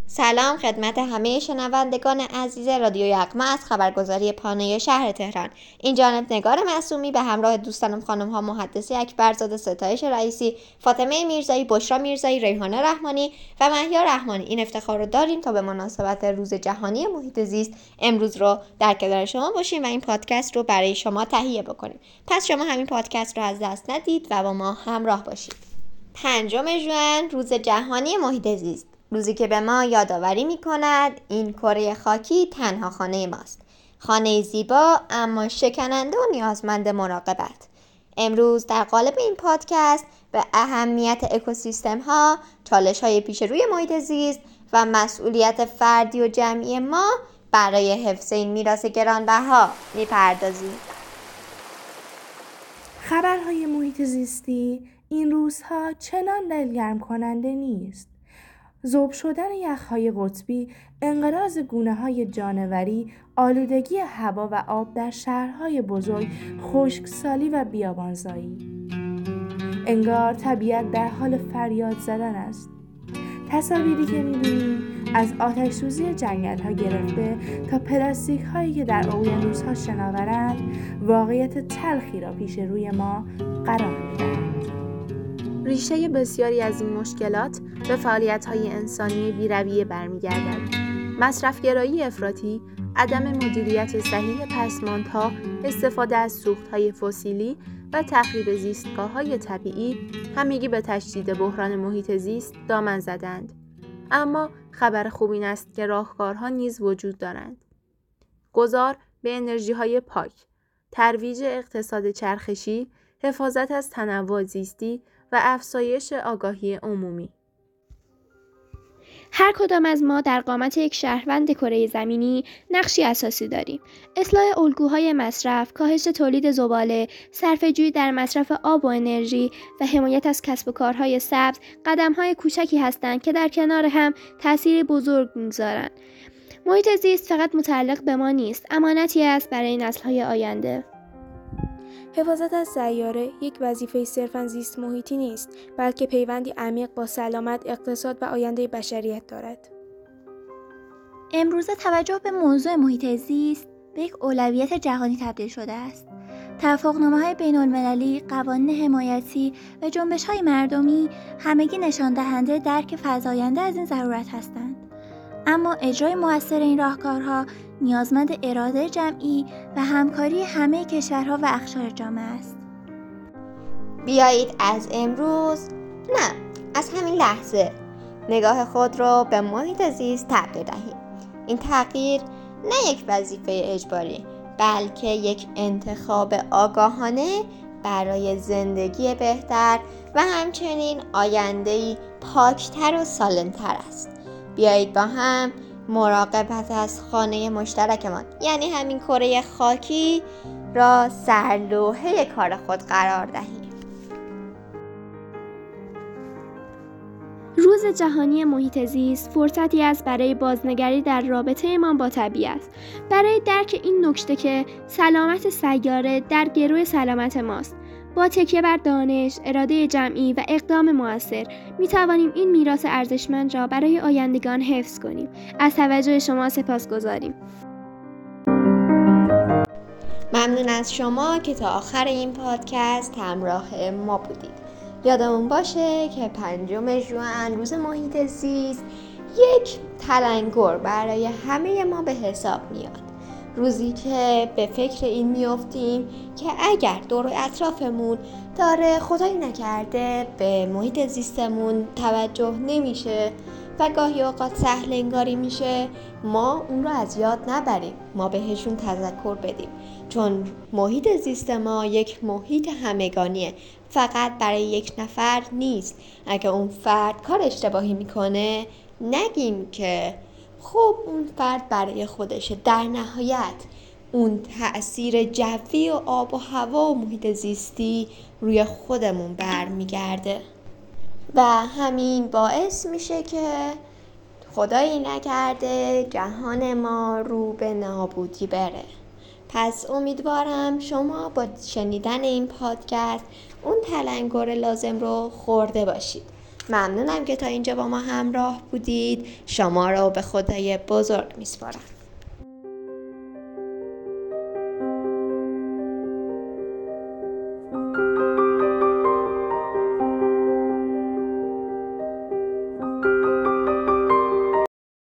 سلام خدمت همه شنوندگان عزیز رادیو یغما از خبرگزاری پانه شهر تهران. این جانب نگار معصومی به همراه دوستانم خانم‌ها محدثه اکبرزاده، ستایش رئیسی، فاطمه میرزایی، بشرا میرزایی، ریحانه رحمانی و مهیار رحمانی این افتخار رو داریم تا به مناسبت روز جهانی محیط زیست امروز رو در کنار شما باشیم و این پادکست رو برای شما تهیه بکنیم. پس شما همین پادکست رو از دست ندید و با ما همراه باشید. 5 ژوئن روز جهانی محیط زیست، روزی که به ما یادآوری می‌کند این کره خاکی تنها خانه ماست. خانه زیبا اما شکننده و نیازمند مراقبت. امروز در قالب این پادکست به اهمیت اکوسیستم‌ها، چالش‌های پیش روی محیط زیست و مسئولیت فردی و جمعی ما برای حفظ این میراث گرانبها می‌پردازیم. خبرهای محیط زیستی این روزها چنان دلگرم کننده نیست. ذوب شدن یخ‌های قطبی، انقراض گونه‌های جانوری، آلودگی هوا و آب در شهرهای بزرگ، خشکسالی و بیابانزایی. انگار طبیعت در حال فریاد زدن است. تصاویری که می‌بینیم از آتش‌سوزی جنگل‌ها گرفته تا پلاستیک‌هایی که در اقیانوس‌ها شناورند، واقعیت تلخی را پیش روی ما قرار می‌دهند. ریشه بسیاری از این مشکلات به فعالیت‌های انسانی بی‌رویه برمیگردد. مصرف‌گرایی افراطی، عدم مدیریت صحیح پسماندها، استفاده از سوخت‌های فسیلی و تخریب زیستگاه‌های طبیعی همگی به تشدید بحران محیط زیست دامن زدند. اما خبر خوب این است که راهکارها نیز وجود دارند. گذار به انرژی‌های پاک، ترویج اقتصاد چرخشی، حفاظت از تنوع زیستی و افزایش آگاهی عمومی. هر کدام از ما در قامت یک شهروند کره زمینی نقشی اساسی داریم. اصلاح الگوهای مصرف، کاهش تولید زباله، صرفه‌جویی در مصرف آب و انرژی و حمایت از کسب و کارهای سبز قدم‌های کوچکی هستند که در کنار هم تأثیری بزرگ می‌گذارند. محیط زیست فقط متعلق به ما نیست، امانتی است برای نسل‌های آینده. حفاظت از سیاره یک وظیفه صرفاً زیست محیطی نیست، بلکه پیوندی عمیق با سلامت، اقتصاد و آینده بشریت دارد. امروزه توجه به موضوع محیط زیست به یک اولویت جهانی تبدیل شده است. توافقنامه‌های بین‌المللی، قوانین حمایتی و جنبش‌های مردمی همگی نشان دهنده درک فزاینده از این ضرورت هستند. اما اجرای مؤثر این راهکارها نیازمند اراده جمعی و همکاری همه کشورها و اقشار جامعه است. بیایید از امروز، از همین لحظه نگاه خود را به محیط زیست تغییر دهیم. این تغییر نه یک وظیفه اجباری، بلکه یک انتخاب آگاهانه برای زندگی بهتر و همچنین آینده‌ای پاکتر و سالمتر است. بیایید با هم مراقبت از خانه مشترکمان، یعنی همین کره خاکی را سرلوحه کار خود قرار دهیم. روز جهانی محیط زیست فرصتی است برای بازنگری در رابطه ما با طبیعت، برای درک این نکته که سلامت سیاره در گروه سلامت ماست. با تکیه بر دانش، اراده جمعی و اقدام مؤثر می توانیم این میراث ارزشمند را برای آیندگان حفظ کنیم. از توجه شما سپاسگزاریم. ممنون از شما که تا آخر این پادکست همراه ما بودید. یادمون باشه که 5 ژوئن روز محیط زیست یک تلنگر برای همه ما به حساب میاد. روزی که به فکر این میافتیم که اگر دور و اطرافمون داره خدایی نکرده به محیط زیستمون توجه نمیشه و گاهی اوقات سهل انگاری میشه، ما اون رو از یاد نبریم، ما بهشون تذکر بدیم، چون محیط زیست ما یک محیط همگانیه، فقط برای یک نفر نیست. اگه اون فرد کار اشتباهی میکنه نگیم که خب اون فرد برای خودشه، در نهایت اون تأثیر جوی و آب و هوا و محیط زیستی روی خودمون برمیگرده و همین باعث میشه که خدایی نکرده جهان ما رو به نابودی بره. پس امیدوارم شما با شنیدن این پادکست اون تلنگر لازم رو خورده باشید. ممنونم که تا اینجا با ما همراه بودید. شما رو به خدای بزرگ میسپارم.